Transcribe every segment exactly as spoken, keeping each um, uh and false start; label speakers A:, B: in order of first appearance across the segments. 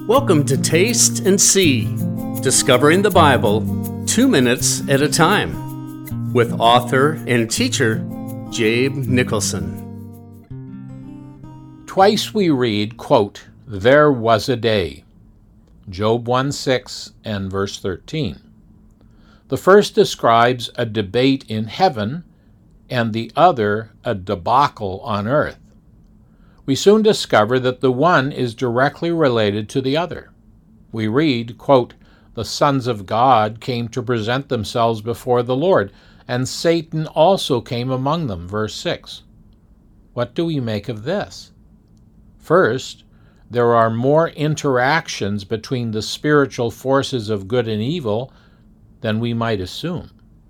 A: Welcome to Taste and See, discovering the Bible two minutes at a time, with author and teacher Jabe Nicholson.
B: Twice we read, quote, "There was a day," Job one six and verse thirteen. The first describes a debate in heaven, and the other a debacle on earth. We soon discover that the one is directly related to the other. We read, quote, "The sons of God came to present themselves before the Lord, and Satan also came among them," verse six. What do we make of this? First, there are more interactions between the spiritual forces of good and evil than we might assume.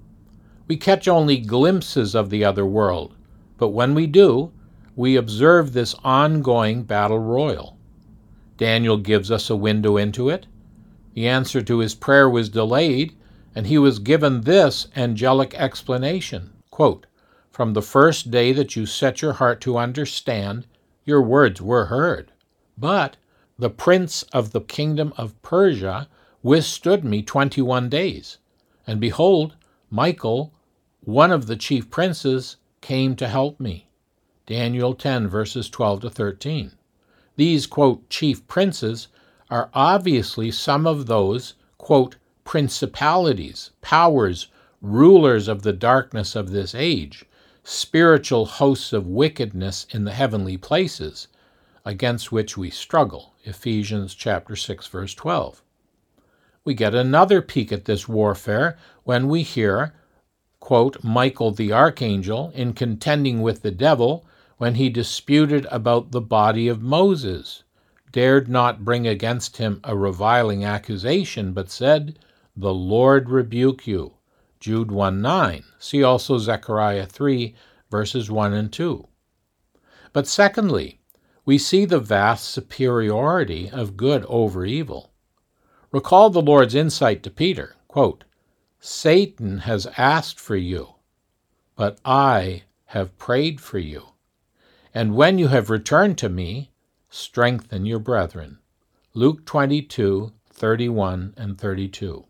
B: We catch only glimpses of the other world, but when we do, we observe this ongoing battle royal. Daniel gives us a window into it. The answer to his prayer was delayed, and he was given this angelic explanation, quote, "From the first day that you set your heart to understand, your words were heard. But the prince of the kingdom of Persia withstood me twenty-one days. And behold, Michael, one of the chief princes, came to help me." Daniel ten, verses twelve to thirteen. These, quote, chief princes are obviously some of those, quote, principalities, powers, rulers of the darkness of this age, spiritual hosts of wickedness in the heavenly places, against which we struggle. Ephesians chapter six, verse twelve. We get another peek at this warfare when we hear, quote, "Michael the archangel, in contending with the devil, when he disputed about the body of Moses, dared not bring against him a reviling accusation, but said, 'The Lord rebuke you.'" Jude one nine. See also Zechariah three, verses one and two. But secondly, we see the vast superiority of good over evil. Recall the Lord's insight to Peter, quote, "Satan has asked for you, but I have prayed for you. And when you have returned to me, strengthen your brethren." Luke twenty-two, thirty-one and thirty-two.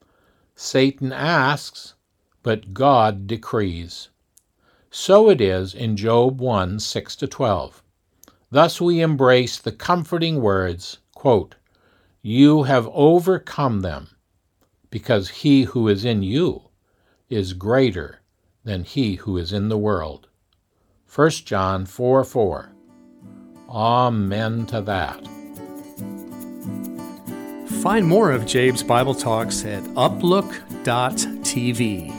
B: Satan asks, but God decrees. So it is in Job one six to twelve. Thus we embrace the comforting words, quote, "You have overcome them, because he who is in you is greater than he who is in the world." First John four four. Amen to that.
A: Find more of Jabe's Bible Talks at uplook dot t v.